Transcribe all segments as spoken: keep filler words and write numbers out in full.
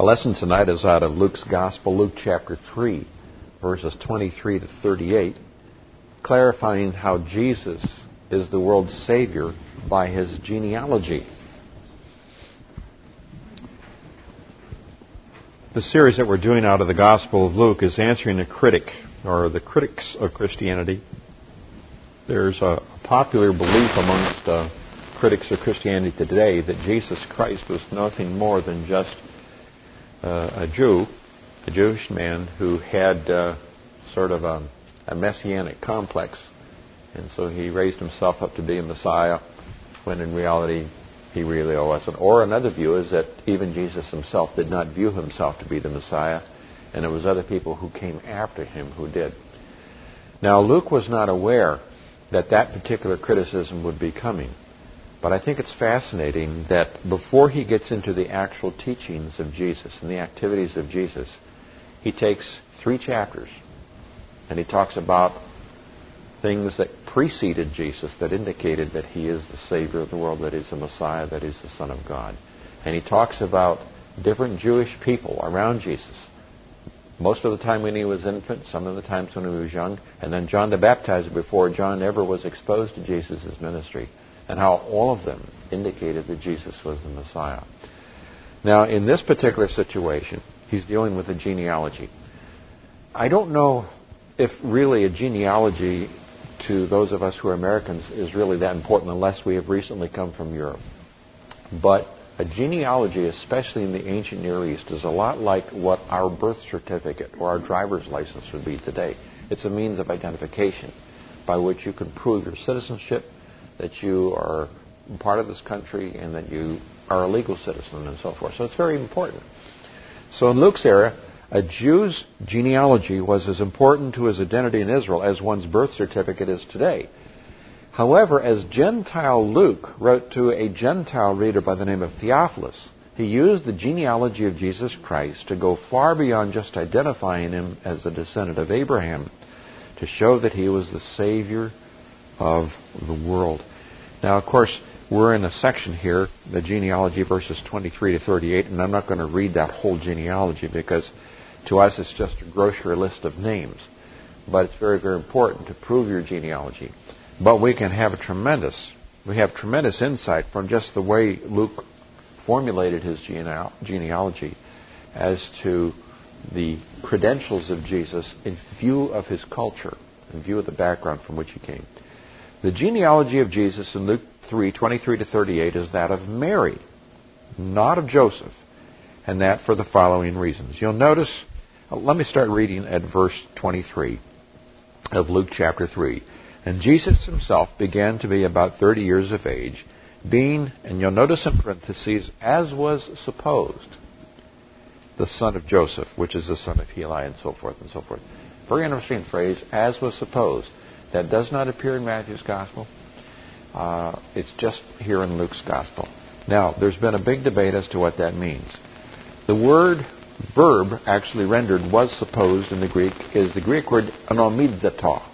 Our lesson tonight is out of Luke's Gospel, Luke chapter three, verses twenty-three to thirty-eight, clarifying how Jesus is the world's Savior by his genealogy. The series that we're doing out of the Gospel of Luke is answering a critic, or the critics of Christianity. There's a popular belief amongst uh, critics of Christianity today that Jesus Christ was nothing more than just uh, a Jew, a Jewish man who had uh, sort of a, a messianic complex. And so he raised himself up to be a Messiah, when in reality he really wasn't. Or another view is that even Jesus himself did not view himself to be the Messiah, and it was other people who came after him who did. Now, Luke was not aware that that particular criticism would be coming. But I think it's fascinating that before he gets into the actual teachings of Jesus and the activities of Jesus, he takes three chapters and he talks about things that preceded Jesus that indicated that he is the Savior of the world, that he's the Messiah, that he's the Son of God. And he talks about different Jewish people around Jesus. Most of the time when he was infant, some of the times when he was young, and then John the Baptizer before John ever was exposed to Jesus' ministry, and how all of them indicated that Jesus was the Messiah. Now, in this particular situation, he's dealing with a genealogy. I don't know if really a genealogy to those of us who are Americans is really that important unless we have recently come from Europe. But a genealogy, especially in the ancient Near East, is a lot like what our birth certificate or our driver's license would be today. It's a means of identification by which you can prove your citizenship, that you are part of this country, and that you are a legal citizen and so forth. So it's very important. So in Luke's era, a Jew's genealogy was as important to his identity in Israel as one's birth certificate is today. However, as Gentile Luke wrote to a Gentile reader by the name of Theophilus, he used the genealogy of Jesus Christ to go far beyond just identifying him as a descendant of Abraham, to show that he was the Savior of the world. Now, of course, we're in a section here, the genealogy, verses twenty-three to thirty-eight, and I'm not going to read that whole genealogy because to us it's just a grocery list of names. But it's very, very important to prove your genealogy. But we can have a tremendous, we have tremendous insight from just the way Luke formulated his gene- genealogy as to the credentials of Jesus in view of his culture, in view of the background from which he came. The genealogy of Jesus in Luke three, twenty-three to thirty-eight is that of Mary, not of Joseph, and that for the following reasons. You'll notice, let me start reading at verse twenty-three of Luke chapter three. And Jesus himself began to be about thirty years of age, being, and you'll notice in parentheses, as was supposed, the son of Joseph, which is the son of Heli, and so forth and so forth. Very interesting phrase, as was supposed. That does not appear in Matthew's Gospel. Uh, it's just here in Luke's Gospel. Now, there's been a big debate as to what that means. The word verb actually rendered was supposed in the Greek is the Greek word anomizeta.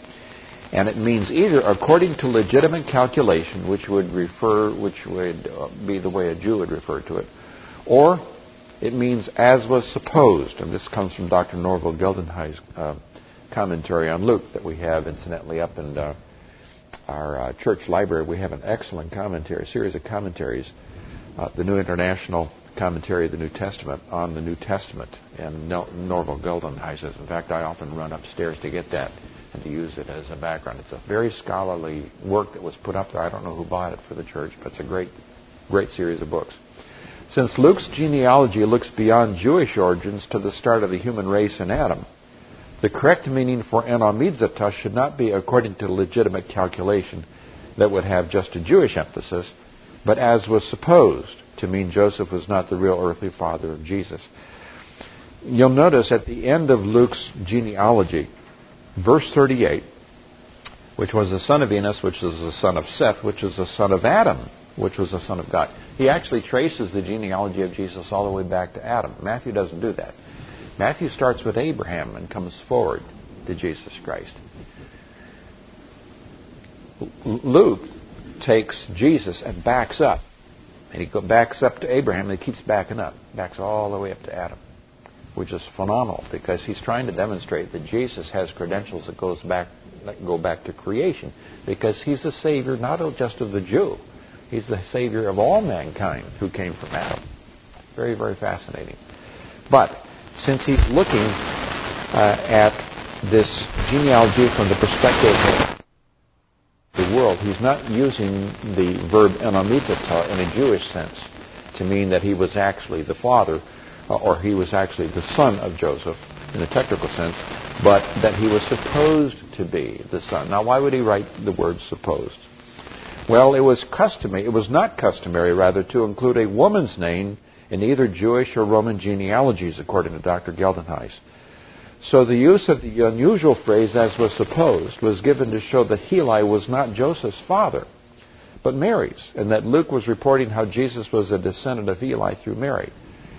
And it means either according to legitimate calculation, which would refer, which would be the way a Jew would refer to it, or it means as was supposed. And this comes from Doctor Norval Geldenhuys' uh, commentary on Luke that we have, incidentally, up in uh, our uh, church library. We have an excellent commentary, a series of commentaries, uh, the New International Commentary of the New Testament on the New Testament, and Norval Geldenhuys. In fact, I often run upstairs to get that and to use it as a background. It's a very scholarly work that was put up there. I don't know who bought it for the church, but it's a great, great series of books. Since Luke's genealogy looks beyond Jewish origins to the start of the human race in Adam, the correct meaning for anomizeta should not be according to legitimate calculation that would have just a Jewish emphasis, but as was supposed to mean Joseph was not the real earthly father of Jesus. You'll notice at the end of Luke's genealogy, verse thirty-eight, which was the son of Enos, which was the son of Seth, which was the son of Adam, which was the son of God. He actually traces the genealogy of Jesus all the way back to Adam. Matthew doesn't do that. Matthew starts with Abraham and comes forward to Jesus Christ. Luke takes Jesus and backs up And he go, backs up to Abraham, and he keeps backing up. Backs all the way up to Adam, which is phenomenal because he's trying to demonstrate that Jesus has credentials that goes back that go back to creation, because he's the Savior not just of the Jew. He's the Savior of all mankind who came from Adam. Very, very fascinating. But since he's looking uh, at this genealogy from the perspective of the world, he's not using the verb enamitato in a Jewish sense to mean that he was actually the father uh, or he was actually the son of Joseph in a technical sense, but that he was supposed to be the son. Now, why would he write the word supposed? Well, it was customary, it was not customary, rather, to include a woman's name in either Jewish or Roman genealogies, according to Doctor Geldenhuis. So the use of the unusual phrase, as was supposed, was given to show that Heli was not Joseph's father, but Mary's, and that Luke was reporting how Jesus was a descendant of Heli through Mary.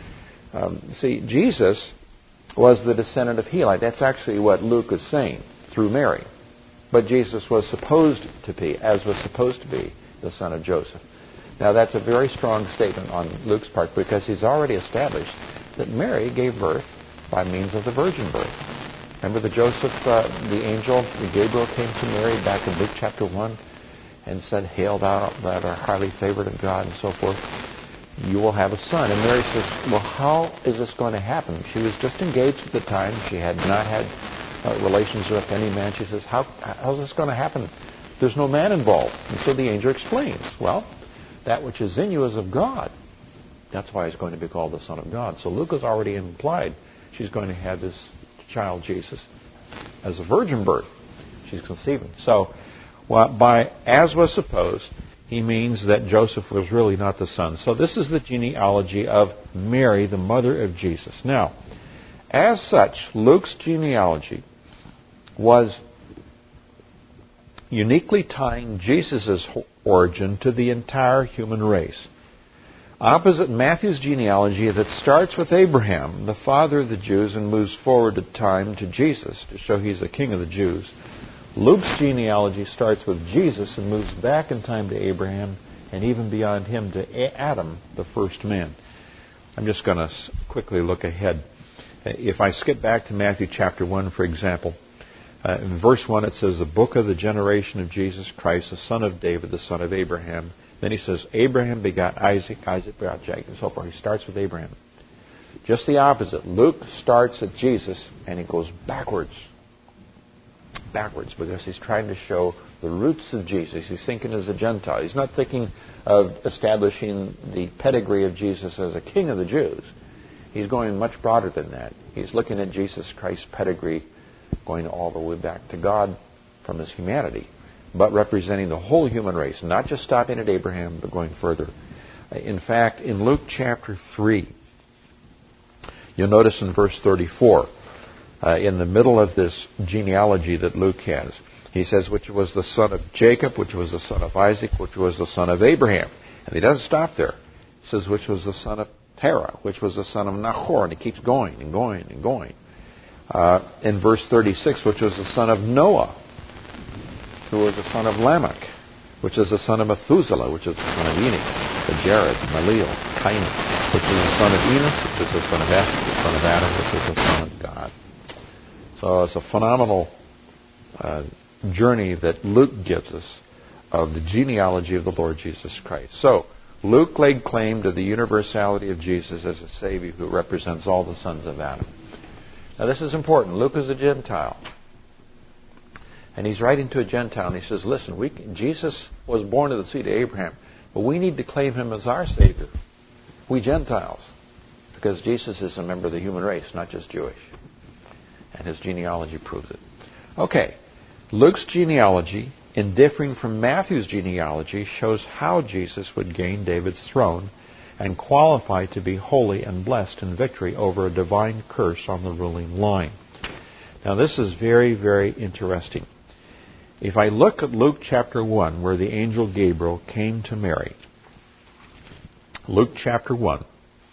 Um, see, Jesus was the descendant of Heli. That's actually what Luke is saying, through Mary. But Jesus was supposed to be, as was supposed to be, the son of Joseph. Now, that's a very strong statement on Luke's part, because he's already established that Mary gave birth by means of the virgin birth. Remember the Joseph, uh, the angel, Gabriel, came to Mary back in Luke chapter one and said, "Hail thou that art highly favored of God," and so forth. "You will have a son." And Mary says, "Well, how is this going to happen?" She was just engaged at the time. She had not had uh, relations with any man. She says, how how's this going to happen? There's no man involved. And so the angel explains, well, that which is in you is of God. That's why he's going to be called the Son of God. So Luke has already implied she's going to have this child, Jesus, as a virgin birth. She's conceiving. So well, by as was supposed, he means that Joseph was really not the son. So this is the genealogy of Mary, the mother of Jesus. Now, as such, Luke's genealogy was uniquely tying Jesus' origin to the entire human race. Opposite Matthew's genealogy that starts with Abraham, the father of the Jews, and moves forward in time to Jesus to show he's the king of the Jews, Luke's genealogy starts with Jesus and moves back in time to Abraham and even beyond him to Adam, the first man. I'm just going to quickly look ahead. If I skip back to Matthew chapter one, for example, uh, in verse one it says, "The book of the generation of Jesus Christ, the son of David, the son of Abraham." Then he says, "Abraham begot Isaac, Isaac begot Jacob," and so forth. He starts with Abraham. Just the opposite. Luke starts at Jesus and he goes backwards. Backwards, because he's trying to show the roots of Jesus. He's thinking as a Gentile. He's not thinking of establishing the pedigree of Jesus as a king of the Jews. He's going much broader than that. He's looking at Jesus Christ's pedigree going all the way back to God from his humanity, but representing the whole human race, not just stopping at Abraham, but going further. In fact, in Luke chapter three, you'll notice in verse thirty-four, uh, in the middle of this genealogy that Luke has, he says, "Which was the son of Jacob, which was the son of Isaac, which was the son of Abraham." And he doesn't stop there. He says, "Which was the son of Terah, which was the son of Nahor," and he keeps going and going and going. Uh, in verse thirty-six, "Which was the son of Noah, who was the son of Lamech, which is the son of Methuselah, which is the son of Enoch, the Jared, Maleel, Cainan, which is the son of Enos, which is the son of Eth, the son of Adam, which is the son of God." So it's a phenomenal uh, journey that Luke gives us of the genealogy of the Lord Jesus Christ. So Luke laid claim to the universality of Jesus as a Savior who represents all the sons of Adam. Now this is important. Luke is a Gentile. And he's writing to a Gentile, and he says, listen, we can, Jesus was born of the seed of Abraham, but we need to claim him as our Savior. We Gentiles. Because Jesus is a member of the human race, not just Jewish. And his genealogy proves it. Okay. Luke's genealogy, in differing from Matthew's genealogy, shows how Jesus would gain David's throne and qualify to be holy and blessed in victory over a divine curse on the ruling line. Now this is very, very interesting. If I look at Luke chapter one, where the angel Gabriel came to Mary, Luke chapter one,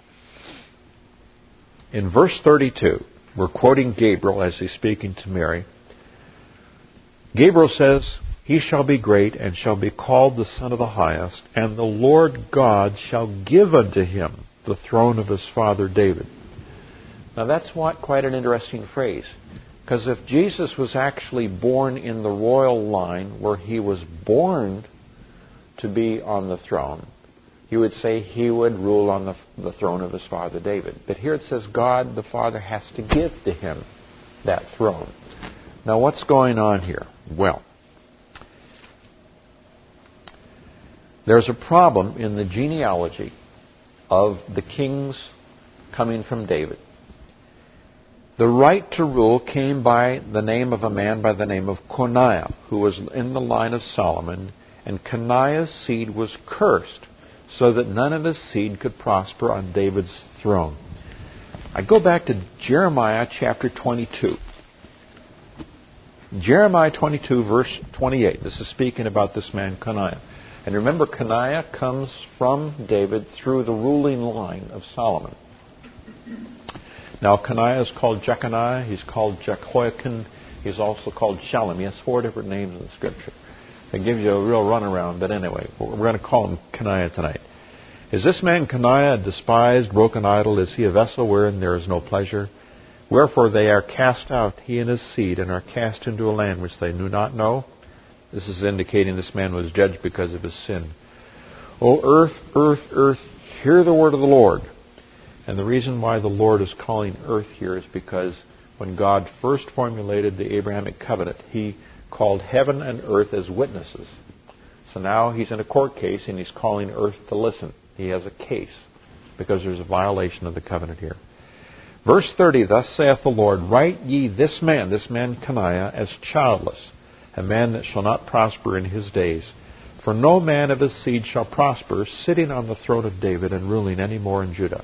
in verse thirty-two, we're quoting Gabriel as he's speaking to Mary. Gabriel says, He shall be great, and shall be called the Son of the Highest, and the Lord God shall give unto him the throne of his father David. Now that's what, quite an interesting phrase. Because if Jesus was actually born in the royal line where he was born to be on the throne, you would say he would rule on the, the throne of his father David. But here it says God the Father has to give to him that throne. Now what's going on here? Well, there's a problem in the genealogy of the kings coming from David. The right to rule came by the name of a man by the name of Coniah, who was in the line of Solomon, and Coniah's seed was cursed, so that none of his seed could prosper on David's throne. I go back to Jeremiah chapter twenty-two. Jeremiah twenty-two, verse twenty-eight. This is speaking about this man Coniah. And remember, Coniah comes from David through the ruling line of Solomon. Now, Coniah is called Jeconiah. He's called Jehoiakim. He's also called Shallum. He has four different names in the Scripture. That gives you a real runaround, but anyway, we're going to call him Coniah tonight. Is this man Coniah a despised, broken idol? Is he a vessel wherein there is no pleasure? Wherefore they are cast out, he and his seed, and are cast into a land which they knew not know. This is indicating this man was judged because of his sin. O earth, earth, earth, hear the word of the Lord. And the reason why the Lord is calling earth here is because when God first formulated the Abrahamic covenant, he called heaven and earth as witnesses. So now he's in a court case and he's calling earth to listen. He has a case because there's a violation of the covenant here. Verse thirty, thus saith the Lord, write ye this man, this man Coniah, as childless, a man that shall not prosper in his days. For no man of his seed shall prosper, sitting on the throne of David and ruling any more in Judah.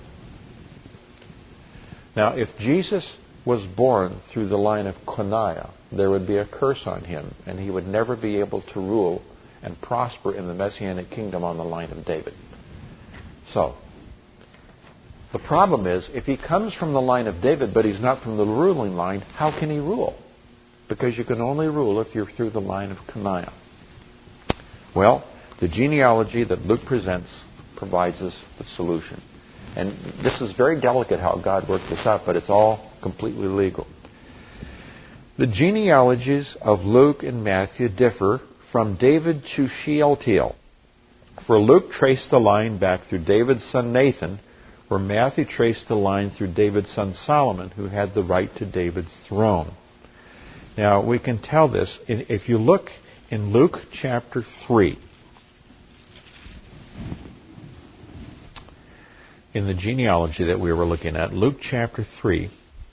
Now, if Jesus was born through the line of Coniah, there would be a curse on him, and he would never be able to rule and prosper in the Messianic kingdom on the line of David. So, the problem is, if he comes from the line of David, but he's not from the ruling line, how can he rule? Because you can only rule if you're through the line of Coniah. Well, the genealogy that Luke presents provides us the solution. And this is very delicate how God worked this out, but it's all completely legal. The genealogies of Luke and Matthew differ from David to Shealtiel. For Luke traced the line back through David's son Nathan, where Matthew traced the line through David's son Solomon, who had the right to David's throne. Now, we can tell this if you look in Luke chapter three. In the genealogy that we were looking at, Luke chapter three,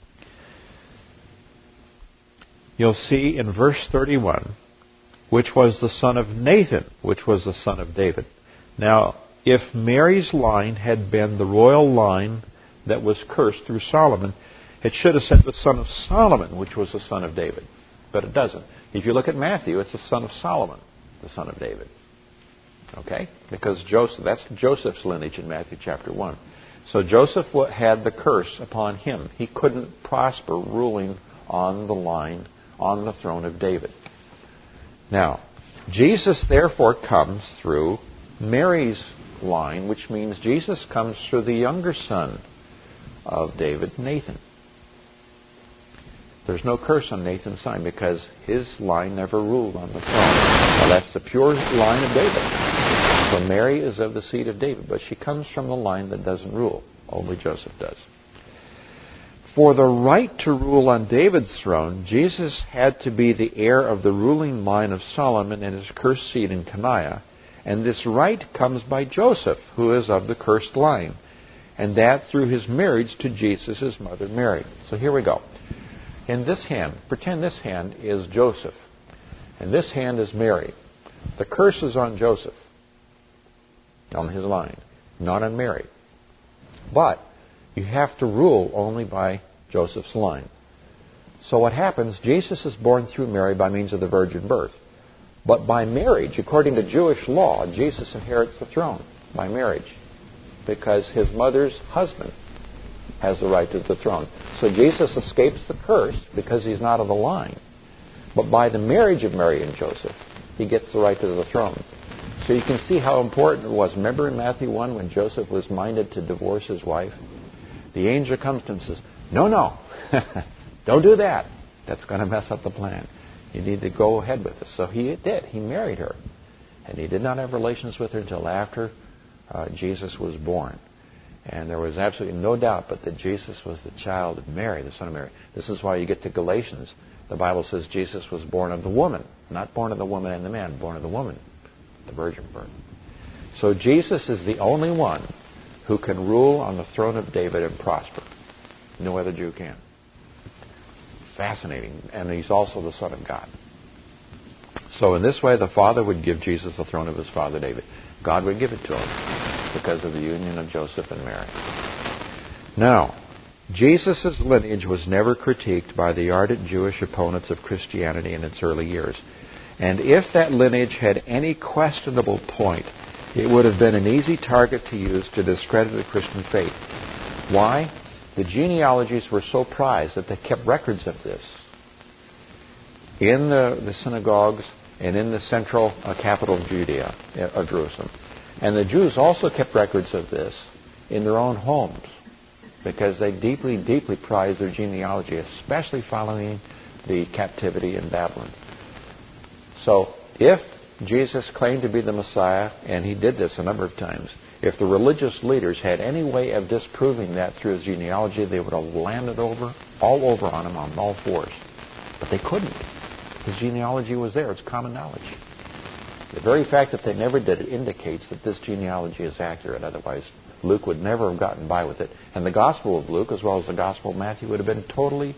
you'll see in verse thirty-one, which was the son of Nathan, which was the son of David. Now, if Mary's line had been the royal line that was cursed through Solomon, it should have said the son of Solomon, which was the son of David. But it doesn't. If you look at Matthew, it's the son of Solomon, the son of David. Okay? Because Joseph, that's Joseph's lineage in Matthew chapter one. So Joseph had the curse upon him. He couldn't prosper ruling on the line, on the throne of David. Now, Jesus therefore comes through Mary's line, which means Jesus comes through the younger son of David, Nathan. There's no curse on Nathan's line because his line never ruled on the throne. Now, that's the pure line of David. So Mary is of the seed of David, but she comes from the line that doesn't rule. Only Joseph does. For the right to rule on David's throne, Jesus had to be the heir of the ruling line of Solomon and his cursed seed in Coniah. And this right comes by Joseph, who is of the cursed line. And that through his marriage to Jesus' mother Mary. So here we go. In this hand, pretend this hand is Joseph. And this hand is Mary. The curse is on Joseph, on his line, not on Mary. But you have to rule only by Joseph's line. So what happens, Jesus is born through Mary by means of the virgin birth. But by marriage, according to Jewish law, Jesus inherits the throne by marriage because his mother's husband has the right to the throne. So Jesus escapes the curse because he's not of the line. But by the marriage of Mary and Joseph, he gets the right to the throne. So you can see how important it was. Remember in Matthew one when Joseph was minded to divorce his wife? The angel comes to him and says, no, no, don't do that. That's going to mess up the plan. You need to go ahead with this. So he did. He married her. And he did not have relations with her until after uh, Jesus was born. And there was absolutely no doubt but that Jesus was the child of Mary, the son of Mary. This is why you get to Galatians. The Bible says Jesus was born of the woman. Not born of the woman and the man, born of the woman, the virgin birth. So Jesus is the only one who can rule on the throne of David and prosper. No other Jew can. Fascinating. And he's also the Son of God. So in this way, the Father would give Jesus the throne of his father David. God would give it to him because of the union of Joseph and Mary. Now, Jesus' lineage was never critiqued by the ardent Jewish opponents of Christianity in its early years. And if that lineage had any questionable point, it would have been an easy target to use to discredit the Christian faith. Why? The genealogies were so prized that they kept records of this in the, the synagogues and in the central uh, capital of Judea, uh, of Jerusalem. And the Jews also kept records of this in their own homes because they deeply, deeply prized their genealogy, especially following the captivity in Babylon. So if Jesus claimed to be the Messiah, and he did this a number of times, if the religious leaders had any way of disproving that through his genealogy, they would have landed over, all over on him on all fours. But they couldn't. His genealogy was there. It's common knowledge. The very fact that they never did it indicates that this genealogy is accurate. Otherwise, Luke would never have gotten by with it. And the Gospel of Luke, as well as the Gospel of Matthew, would have been totally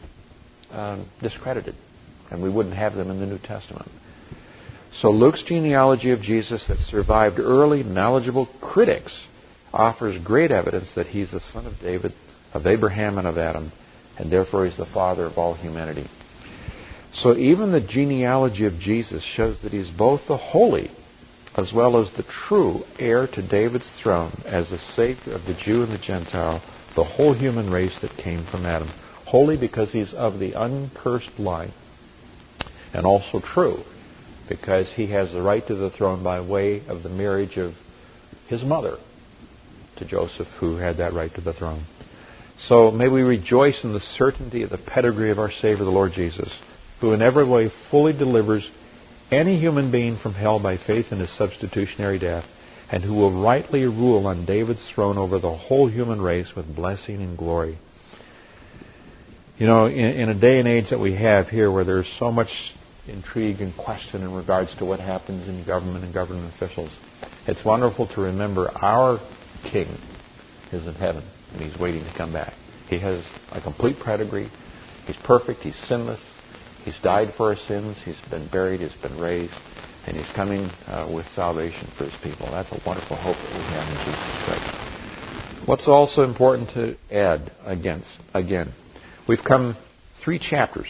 um, discredited. And we wouldn't have them in the New Testament. So Luke's genealogy of Jesus that survived early, knowledgeable critics offers great evidence that he's the son of David, of Abraham, and of Adam, and therefore he's the father of all humanity. So even the genealogy of Jesus shows that he's both the holy as well as the true heir to David's throne as the Savior of the Jew and the Gentile, the whole human race that came from Adam. Holy because he's of the uncursed line, and also true because he has the right to the throne by way of the marriage of his mother to Joseph, who had that right to the throne. So may we rejoice in the certainty of the pedigree of our Savior, the Lord Jesus, who in every way fully delivers any human being from hell by faith in his substitutionary death, and who will rightly rule on David's throne over the whole human race with blessing and glory. You know, in, in a day and age that we have here where there's so much intrigue and question in regards to what happens in government and government officials, it's wonderful to remember our King is in heaven and he's waiting to come back. He has a complete pedigree. He's perfect. He's sinless. He's died for our sins. He's been buried. He's been raised. And he's coming uh, with salvation for his people. That's a wonderful hope that we have in Jesus Christ. What's also important to add against, again, we've come three chapters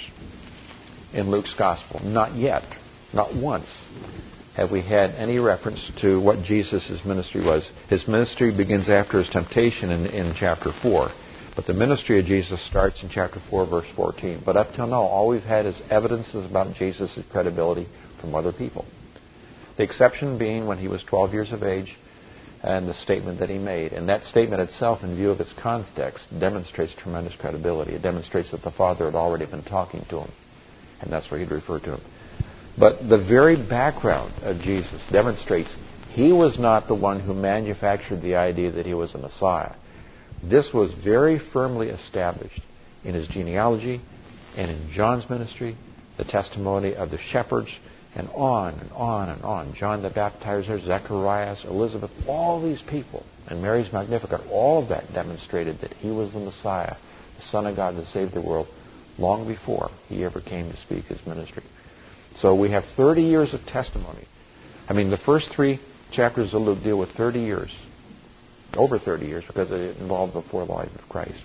in Luke's Gospel. Not yet, not once, have we had any reference to what Jesus' ministry was. His ministry begins after his temptation in, in chapter four. But the ministry of Jesus starts in chapter four, verse fourteen. But up till now, all we've had is evidences about Jesus' credibility from other people. The exception being when he was twelve years of age and the statement that he made. And that statement itself, in view of its context, demonstrates tremendous credibility. It demonstrates that the Father had already been talking to him. And that's where he'd refer to him. But the very background of Jesus demonstrates he was not the one who manufactured the idea that he was a Messiah. This was very firmly established in his genealogy and in John's ministry, the testimony of the shepherds, and on and on and on. John the Baptizer, Zacharias, Elizabeth, all these people, and Mary's Magnificat, all of that demonstrated that he was the Messiah, the Son of God that saved the world, long before he ever came to speak his ministry. So we have thirty years of testimony. I mean, the first three chapters of Luke deal with thirty years. Over thirty years, because it involved the full life of Christ.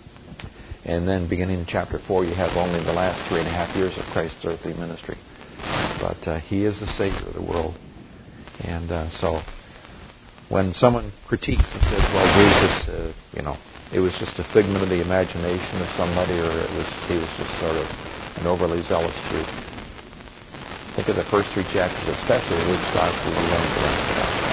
And then beginning in chapter four, you have only the last three and a half years of Christ's earthly ministry. But uh, he is the Savior of the world. And uh, so when someone critiques and says, well, Jesus, uh, you know, it was just a figment of the imagination of somebody, or it was he was just sort of an overly zealous Jew, Think of the first three chapters, especially Luke's Gospel. You learn the rest of that.